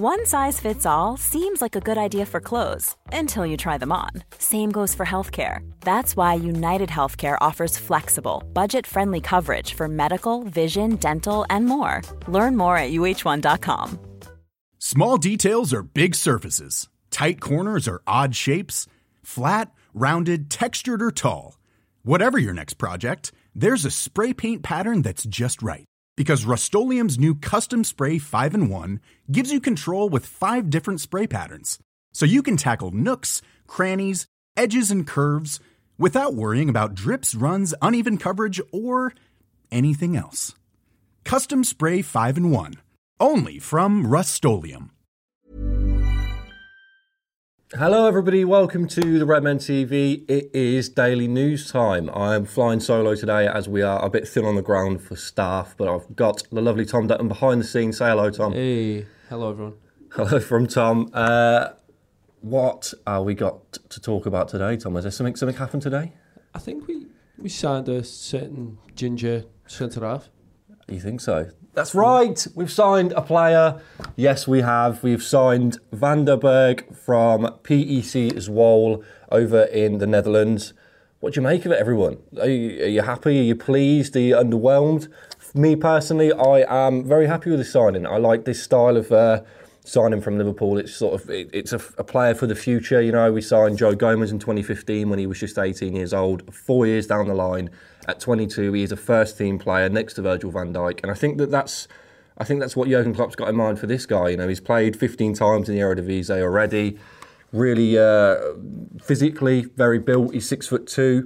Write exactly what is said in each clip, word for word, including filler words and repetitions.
One size fits all seems like a good idea for clothes until you try them on. Same goes for healthcare. That's why United Healthcare offers flexible, budget-friendly coverage for medical, vision, dental, and more. Learn more at U H one dot com. Small details are big surfaces. Tight corners are odd shapes. Flat, rounded, textured, or tall. Whatever your next project, there's a spray paint pattern that's just right. Because Rust-Oleum's new Custom Spray five in one gives you control with five different spray patterns. So you can tackle nooks, crannies, edges, and curves without worrying about drips, runs, uneven coverage, or anything else. Custom Spray five in one. Only from Rust-Oleum. Hello everybody, welcome to the Redmen T V. It is daily news time. I'm flying solo today as we are a bit thin on the ground for staff, but I've got the lovely Tom Dutton behind the scenes. Say hello, Tom. Hey, hello everyone. Hello from Tom. Uh, what are we got to talk about today, Tom? Has there something, something happened today? I think we, we signed a certain ginger centre-half. You think so? That's right. We've signed a player. Yes, we have. We've signed Van der Berg from P E C Zwolle over in the Netherlands. What do you make of it, everyone? Are you, are you happy? Are you pleased? Are you underwhelmed? Me personally, I am very happy with the signing. I like this style of uh, signing from Liverpool. It's sort of it, it's a, a player for the future. You know, we signed Joe Gomez in twenty fifteen when he was just eighteen years old. Four years down the line. At twenty-two, he is a first-team player next to Virgil van Dijk, and I think that that's, I think that's what Jurgen Klopp's got in mind for this guy. You know, he's played fifteen times in the Eredivisie already. Really, uh, physically very built. He's six foot two.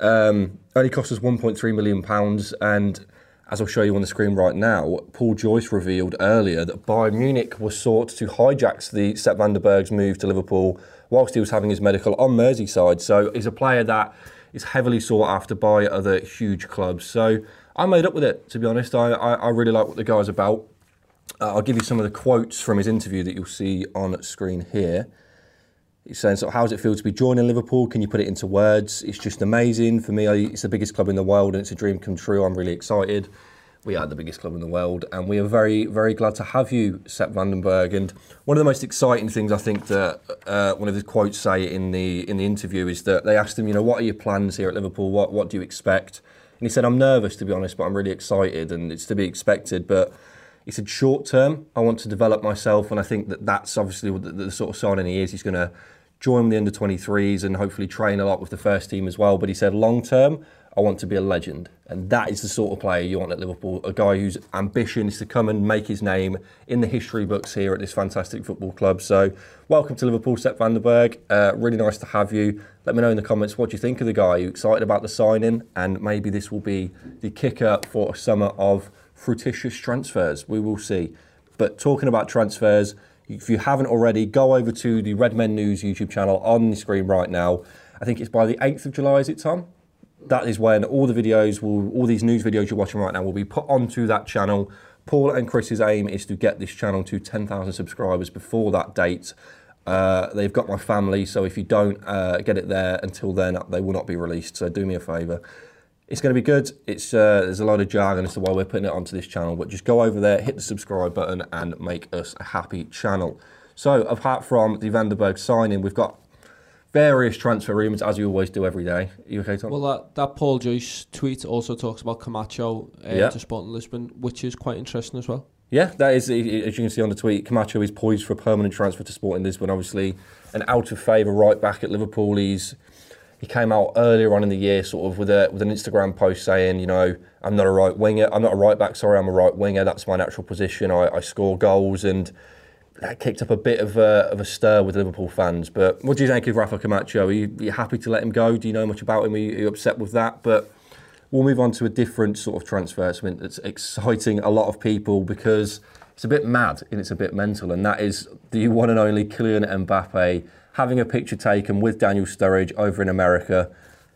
Um, only cost us one point three million pounds, and as I'll show you on the screen right now, Paul Joyce revealed earlier that Bayern Munich was sought to hijack the Sepp van der Berg's move to Liverpool whilst he was having his medical on Merseyside. So he's a player that is heavily sought after by other huge clubs. So I made up with it, to be honest. I, I, I really like what the guy's about. Uh, I'll give you some of the quotes from his interview that you'll see on screen here. He's saying, so how does it feel to be joining Liverpool? Can you put it into words? It's just amazing. For me, it's the biggest club in the world and it's a dream come true. I'm really excited. We are the biggest club in the world and we are very, very glad to have you, Sepp van den Berg. And one of the most exciting things I think that uh, one of his quotes say in the in the interview is that they asked him, you know, what are your plans here at Liverpool? What what do you expect? And he said, I'm nervous, to be honest, but I'm really excited and it's to be expected. But he said, short term, I want to develop myself. And I think that that's obviously the, the sort of signing he is. He's going to join the under twenty-threes and hopefully train a lot with the first team as well. But he said, long term, I want to be a legend. And that is the sort of player you want at Liverpool, a guy whose ambition is to come and make his name in the history books here at this fantastic football club. So welcome to Liverpool, Sepp van der Berg. Uh, really nice to have you. Let me know in the comments what you think of the guy. Are you excited about the signing? And maybe this will be the kicker for a summer of fruititious transfers. We will see. But talking about transfers, if you haven't already, go over to the Redmen News YouTube channel on the screen right now. I think it's by the eighth of July, is it, Tom? That is when all the videos, will, all these news videos you're watching right now will be put onto that channel. Paul and Chris's aim is to get this channel to ten thousand subscribers before that date. Uh, they've got my family, so if you don't uh, get it there until then, they will not be released. So do me a favour. It's going to be good. It's uh, there's a lot of jargon as to why we're putting it onto this channel, but just go over there, hit the subscribe button, and make us a happy channel. So apart from the Van der Berg signing, we've got various transfer rumours, as you always do every day. Are you okay, Tom? Well, that, that Paul Joyce tweet also talks about Camacho uh, yeah. to Sporting Lisbon, which is quite interesting as well. Yeah, that is, as you can see on the tweet, Camacho is poised for a permanent transfer to Sporting Lisbon. Obviously, an out-of-favour right back at Liverpool. He's He came out earlier on in the year sort of with a with an Instagram post saying, you know, I'm not a right winger, I'm not a right back, sorry, I'm a right winger. That's my natural position. I, I score goals, and that kicked up a bit of a, of a stir with Liverpool fans. But what do you think of Rafa Camacho? Are you, are you happy to let him go? Do you know much about him? Are you, are you upset with that? But we'll move on to a different sort of transfer, something that's exciting a lot of people because it's a bit mad and it's a bit mental, and that is the one and only Kylian Mbappe having a picture taken with Daniel Sturridge over in America.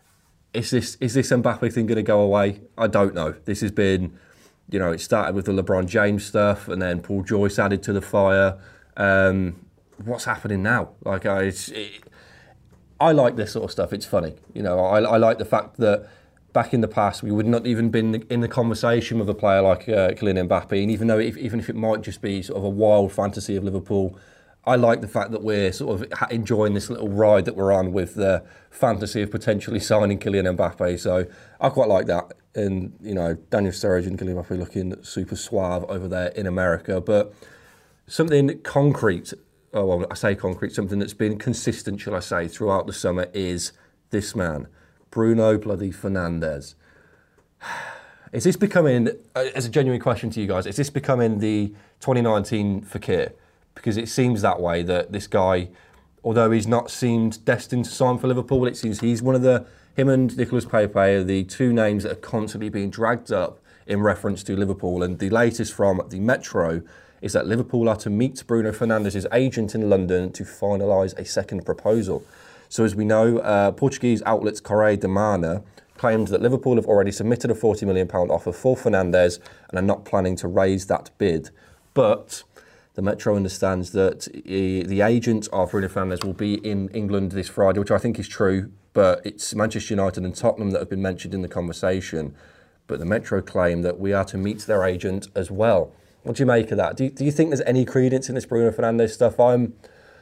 Is this is this Mbappe thing going to go away? I don't know. This has been, you know, it started with the LeBron James stuff, and then Paul Joyce added to the fire. Um, what's happening now? Like, I, it's, it, I like this sort of stuff. It's funny, you know. I, I like the fact that back in the past, we would not even been in the conversation with a player like uh, Kylian Mbappe. And even though, if, even if it might just be sort of a wild fantasy of Liverpool, I like the fact that we're sort of enjoying this little ride that we're on with the fantasy of potentially signing Kylian Mbappe. So I quite like that. And, you know, Daniel Sturridge and Kylian Mbappe looking super suave over there in America. But something concrete, oh, well, I say concrete, something that's been consistent, shall I say, throughout the summer is this man, Bruno bloody Fernandes. Is this becoming, as a genuine question to you guys, is this becoming the twenty nineteen Fekir? Because it seems that way, that this guy, although he's not seemed destined to sign for Liverpool, it seems he's one of the, him and Nicolas Pepe are the two names that are constantly being dragged up in reference to Liverpool. And the latest from the Metro is that Liverpool are to meet Bruno Fernandes' agent in London to finalise a second proposal. So as we know, uh, Portuguese outlets Correio da Manhã claimed that Liverpool have already submitted a forty million pounds offer for Fernandes and are not planning to raise that bid. But the Metro understands that he, the agent of Bruno Fernandes will be in England this Friday, which I think is true, but it's Manchester United and Tottenham that have been mentioned in the conversation. But the Metro claim that we are to meet their agent as well. What do you make of that? Do you, do you think there's any credence in this Bruno Fernandes stuff? I'm,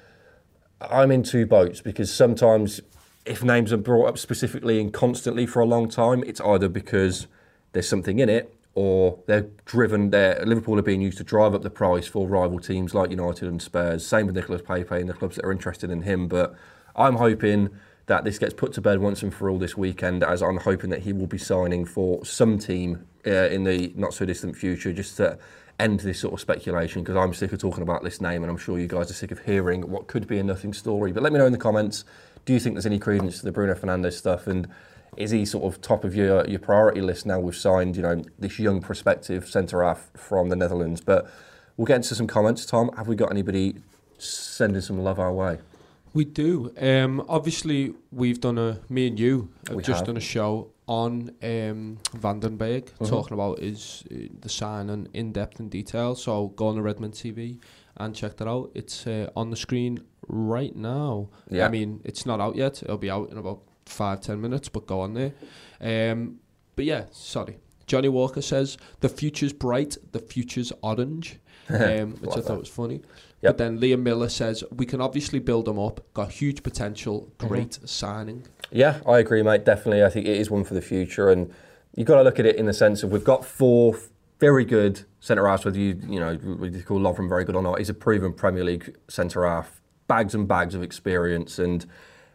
I'm in two boats, because sometimes if names are brought up specifically and constantly for a long time, it's either because there's something in it, or they're driven, they're, Liverpool are being used to drive up the price for rival teams like United and Spurs. Same with Nicolas Pepe and the clubs that are interested in him. But I'm hoping that this gets put to bed once and for all this weekend, as I'm hoping that he will be signing for some team uh, in the not so distant future, just to end this sort of speculation, because I'm sick of talking about this name and I'm sure you guys are sick of hearing what could be a nothing story. But let me know in the comments, do you think there's any credence to the Bruno Fernandes stuff? And is he sort of top of your, your priority list now we've signed, you know, this young prospective centre-half from the Netherlands? But we'll get into some comments. Tom, have we got anybody sending some love our way? We do. Um, obviously, we've done a, me and you have we just have. done a show on um, Van den Berg, mm-hmm. talking about his uh, the signing in depth and detail. So go on to Redmond T V and check that out. It's uh, on the screen right now. Yeah. I mean, it's not out yet. It'll be out in about five, ten minutes, but go on there. Um, but yeah, sorry. Johnny Walker says, the future's bright, the future's orange, um, which I thought that. was funny. Yep. But then Liam Miller says, we can obviously build them up, got huge potential, great mm-hmm. signing. Yeah, I agree, mate, definitely. I think it is one for the future, and you've got to look at it in the sense of we've got four very good centre-halves, whether you, you know, whether you call Lovren very good or not. He's a proven Premier League centre-half, bags and bags of experience, and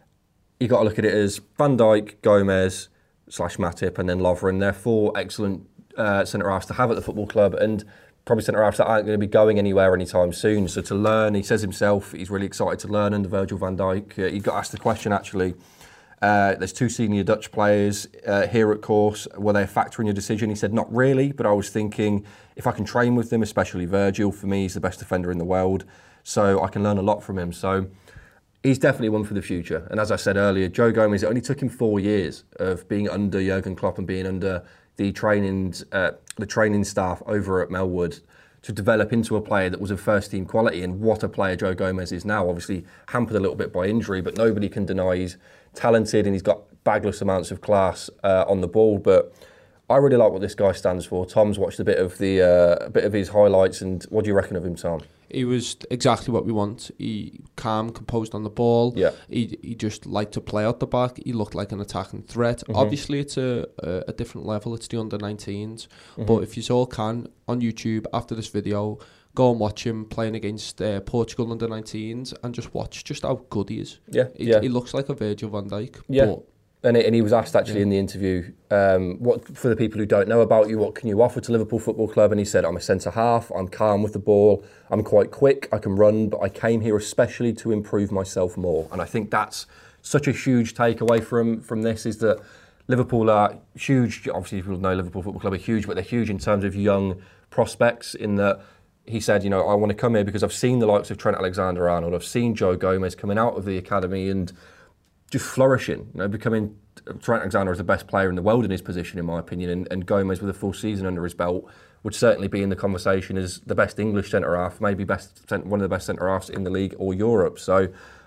you got to look at it as Van Dijk, Gomez, slash Matip, and then Lovren. They're four excellent uh, centre-halves to have at the football club, and probably centre-halves that aren't going to be going anywhere anytime soon. So to learn, he says himself, he's really excited to learn under Virgil van Dijk. Uh, he got asked the question, actually, uh, there's two senior Dutch players uh, here at course. Were they a factor in your decision? He said, not really, but I was thinking, if I can train with them, especially Virgil, for me, he's the best defender in the world, so I can learn a lot from him. So he's definitely one for the future. And as I said earlier, Joe Gomez, it only took him four years of being under Jurgen Klopp and being under the training, uh, the training staff over at Melwood to develop into a player that was of first team quality. And what a player Joe Gomez is now, obviously hampered a little bit by injury, but nobody can deny he's talented and he's got bagless amounts of class uh, on the ball. But I really like what this guy stands for. Tom's watched a bit of the uh, a bit of his highlights, and what do you reckon of him, Tom? He was exactly what we want. He calm, composed on the ball. Yeah. He he just liked to play out the back. He looked like an attacking threat. Mm-hmm. Obviously, it's a, a a different level. It's the under nineteens. Mm-hmm. But if you all can, on YouTube, after this video, go and watch him playing against uh, Portugal under nineteens and just watch just how good he is. Yeah, he, yeah. he looks like a Virgil van Dijk. Yeah. But And, it, and he was asked actually yeah. in the interview, um, what for the people who don't know about you, what can you offer to Liverpool Football Club? And he said, I'm a centre-half, I'm calm with the ball, I'm quite quick, I can run, but I came here especially to improve myself more. And I think that's such a huge takeaway from, from this, is that Liverpool are huge. Obviously, people know Liverpool Football Club are huge, but they're huge in terms of young prospects, in that he said, you know, I want to come here because I've seen the likes of Trent Alexander-Arnold, I've seen Joe Gomez coming out of the academy and just flourishing, you know, becoming. Trent Alexander is the best player in the world in his position, in my opinion, and, and Gomez with a full season under his belt would certainly be in the conversation as the best English centre-half, maybe best one of the best centre-halves in the league or Europe. So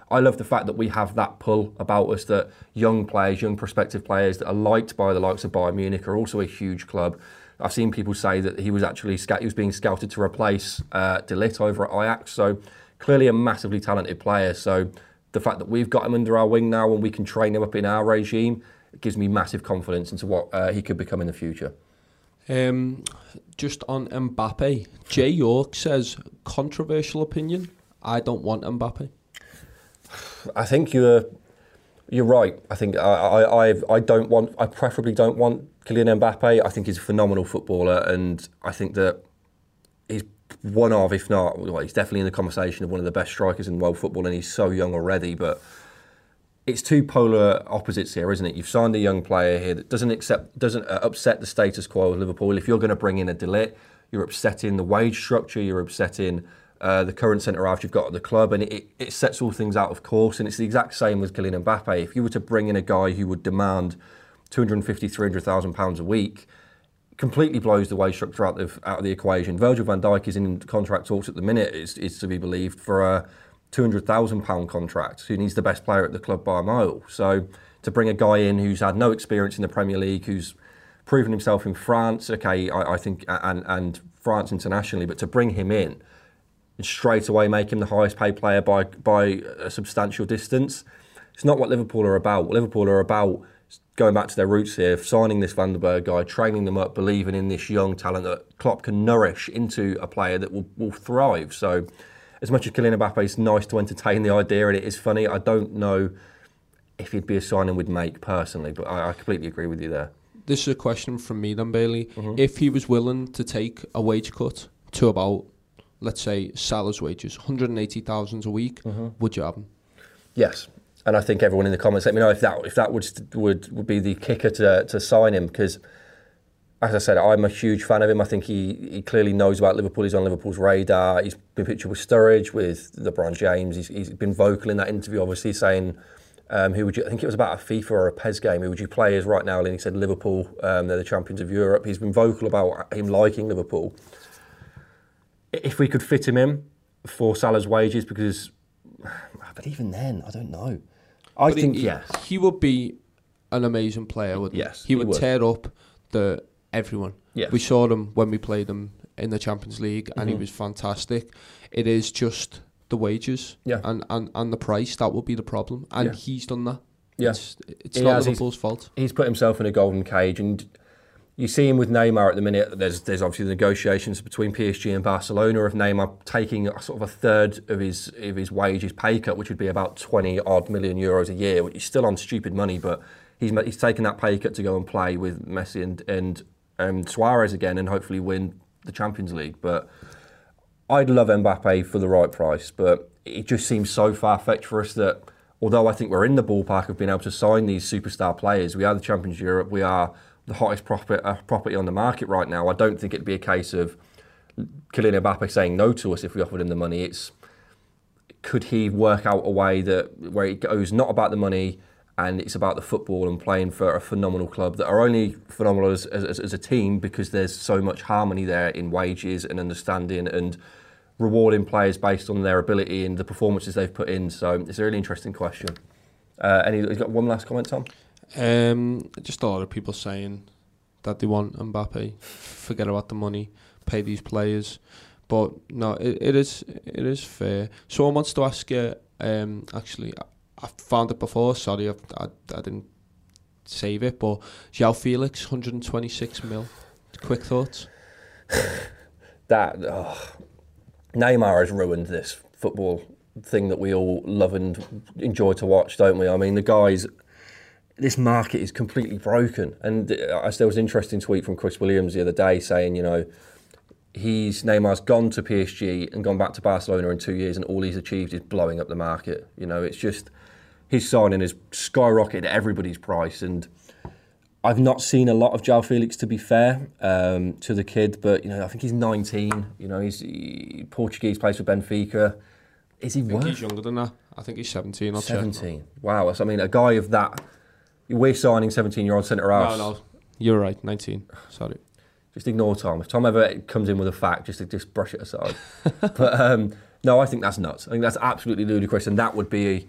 I love the fact that we have that pull about us, that young players, young prospective players that are liked by the likes of Bayern Munich are also a huge club. I've seen people say that he was actually he was being scouted to replace uh, De Ligt over at Ajax. So clearly a massively talented player. So the fact that we've got him under our wing now and we can train him up in our regime, it gives me massive confidence into what uh, he could become in the future. Um, just on Mbappe, Jay York says, controversial opinion, I don't want Mbappe. I think you're you're right. I think I I I've, I don't want I preferably don't want Kylian Mbappe. I think he's a phenomenal footballer, and I think that he's one of, if not, well, he's definitely in the conversation of one of the best strikers in world football, and he's so young already. But it's two polar opposites here, isn't it? You've signed a young player here that doesn't accept doesn't uh, upset the status quo of Liverpool. If you're going to bring in a De Ligt, you're upsetting the wage structure. You're upsetting Uh, the current centre-half you've got at the club, and it, it sets all things out of course. And it's the exact same with Kylian Mbappe. If you were to bring in a guy who would demand two hundred fifty, three hundred thousand pounds a week, completely blows the wage structure out of, out of the equation. Virgil van Dijk is in contract talks at the minute, is, is to be believed, for a two hundred thousand pounds contract, who needs the best player at the club by a mile. So to bring a guy in who's had no experience in the Premier League, who's proven himself in France, okay, I, I think, and, and France internationally, but to bring him in and straight away make him the highest paid player by by a substantial distance, it's not what Liverpool are about. What Liverpool are about, going back to their roots here, signing this Van der Berg guy, training them up, believing in this young talent that Klopp can nourish into a player that will, will thrive. So as much as Kylian Mbappe is nice to entertain the idea, and it is funny, I don't know if he'd be a signing we'd make personally, but I, I completely agree with you there. This is a question from me then, Bailey. Mm-hmm. If he was willing to take a wage cut to about, let's say, Salah's wages, one hundred eighty thousand a week, mm-hmm. would you have him? Yes, and I think everyone in the comments, let me know if that if that would would, would be the kicker to to sign him, because, as I said, I'm a huge fan of him. I think he, he clearly knows about Liverpool. He's on Liverpool's radar. He's been pictured with Sturridge, with LeBron James. He's, he's been vocal in that interview, obviously, saying, um, who would you, I think it was about a FIFA or a P E S game, who would you play as right now? And he said Liverpool, um, they're the champions of Europe. He's been vocal about him liking Liverpool. If we could fit him in for Salah's wages, because, but even then, I don't know. I but think he, yes, he would be an amazing player, wouldn't he? Yes, he, he would, would tear up the everyone. Yes. We saw him when we played him in the Champions League, and mm-hmm. he was fantastic. It is just the wages yeah. and, and, and the price that would be the problem, and yeah. he's done that. Yeah. It's, it's he not has, Liverpool's he's, fault. He's put himself in a golden cage, and you see him with Neymar at the minute. There's there's obviously the negotiations between P S G and Barcelona of Neymar taking a, sort of a third of his of his wages pay cut, which would be about twenty odd million euros a year, which is still on stupid money, but he's he's taken that pay cut to go and play with Messi and and um, Suarez again, and hopefully win the Champions League. But I'd love Mbappe for the right price, but it just seems so far-fetched for us that, although I think we're in the ballpark of being able to sign these superstar players, we are the champions of Europe, we are the hottest property, uh, property on the market right now. I don't think it'd be a case of Kylian Mbappe saying no to us if we offered him the money. It's, could he work out a way that where it goes not about the money and it's about the football and playing for a phenomenal club that are only phenomenal as, as, as a team because there's so much harmony there in wages and understanding and rewarding players based on their ability and the performances they've put in. So it's a really interesting question. Uh, any, you got one last comment, Tom? Um, just a lot of people saying that they want Mbappe, forget about the money, pay these players. But no, it, it is it is fair. Someone wants to ask you, um, actually, I, I found it before, sorry, I, I, I didn't save it, but João Felix, one hundred twenty-six mil. Quick thoughts? that, oh, Neymar has ruined this football thing that we all love and enjoy to watch, don't we? I mean, the guys... This market is completely broken. And uh, there was an interesting tweet from Chris Williams the other day saying, you know, he's Neymar's gone to P S G and gone back to Barcelona in two years and all he's achieved is blowing up the market. You know, it's just, his signing has skyrocketed everybody's price. And I've not seen a lot of João Felix, to be fair, um, to the kid, but, you know, I think he's nineteen. You know, he's he, Portuguese, plays for Benfica. Is he I think worth? he's younger than that. I think he's seventeen. I'll seventeen. Check. Wow. I mean, a guy of that... We're signing seventeen-year-old centre-halves. No, no. You're right, nineteen. Sorry. Just ignore Tom. If Tom ever comes in with a fact, just just brush it aside. But um, no, I think that's nuts. I think that's absolutely ludicrous, and that would be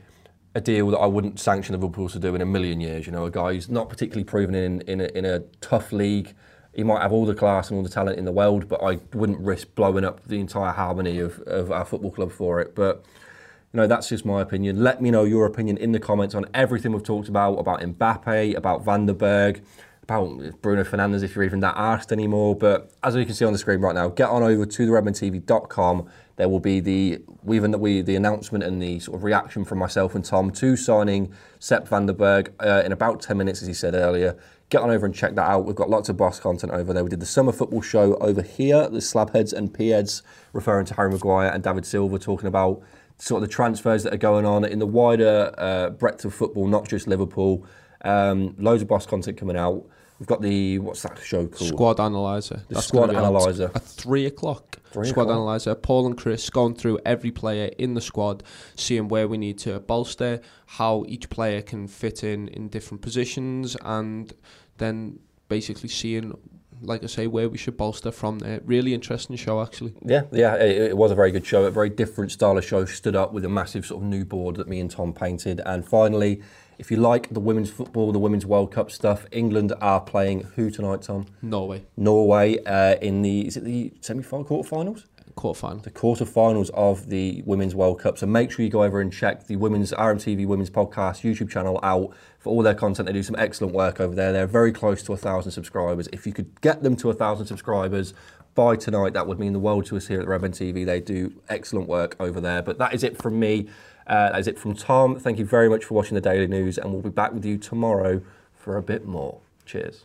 a deal that I wouldn't sanction Liverpool to do in a million years. You know, a guy who's not particularly proven in in a, in a tough league. He might have all the class and all the talent in the world, but I wouldn't risk blowing up the entire harmony of, of our football club for it. But you know, that's just my opinion. Let me know your opinion in the comments on everything we've talked about, about Mbappe, about Van der Berg, about Bruno Fernandes, if you're even that arsed anymore. But as you can see on the screen right now, get on over to the redmen t v dot com. There will be the even that we the announcement and the sort of reaction from myself and Tom to signing Sepp van der Berg uh, in about ten minutes, as he said earlier. Get on over and check that out. We've got lots of boss content over there. We did the summer football show over here, the Slabheads and P-Heads, referring to Harry Maguire and David Silva, talking about sort of the transfers that are going on in the wider uh, breadth of football, not just Liverpool. Um, loads of boss content coming out. We've got the, what's that show called? Squad Analyzer. The That's Squad Analyzer. At three o'clock. Three Squad o'clock. Analyzer. Paul and Chris going through every player in the squad, seeing where we need to bolster, how each player can fit in in different positions, and then basically seeing, like I say, where we should bolster from there. Really interesting show, actually. Yeah, yeah, it, it was a very good show. A very different style of show, stood up with a massive sort of new board that me and Tom painted. And finally, if you like the women's football, the Women's World Cup stuff, England are playing who tonight, Tom? Norway. Norway uh, in the, is it the semi-final, quarter-finals? Quarter-final. The quarter-finals of the Women's World Cup. So make sure you go over and check the Women's R M T V Women's Podcast YouTube channel out for all their content. They do some excellent work over there. They're very close to a thousand subscribers. If you could get them to a thousand subscribers by tonight, that would mean the world to us here at the Redmen T V. They do excellent work over there. But that is it from me. Uh, that is it from Tom. Thank you very much for watching the Daily News, and we'll be back with you tomorrow for a bit more. Cheers.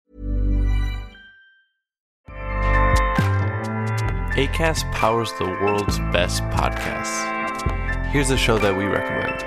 Acast powers the world's best podcasts. Here's a show that we recommend.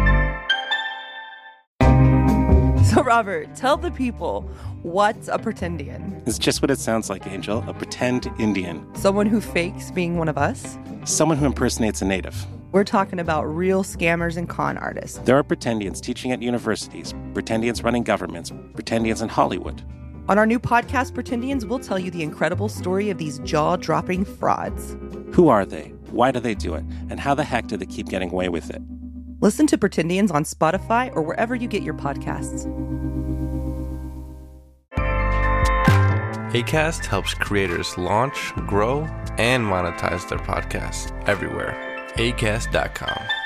So, Robert, tell the people, what's a pretendian? It's just what it sounds like, Angel. A pretend Indian. Someone who fakes being one of us? Someone who impersonates a native. We're talking about real scammers and con artists. There are pretendians teaching at universities, pretendians running governments, pretendians in Hollywood. On our new podcast, Pretendians, we'll tell you the incredible story of these jaw-dropping frauds. Who are they? Why do they do it? And how the heck do they keep getting away with it? Listen to Pretendians on Spotify or wherever you get your podcasts. Acast helps creators launch, grow, and monetize their podcasts everywhere. acast dot com.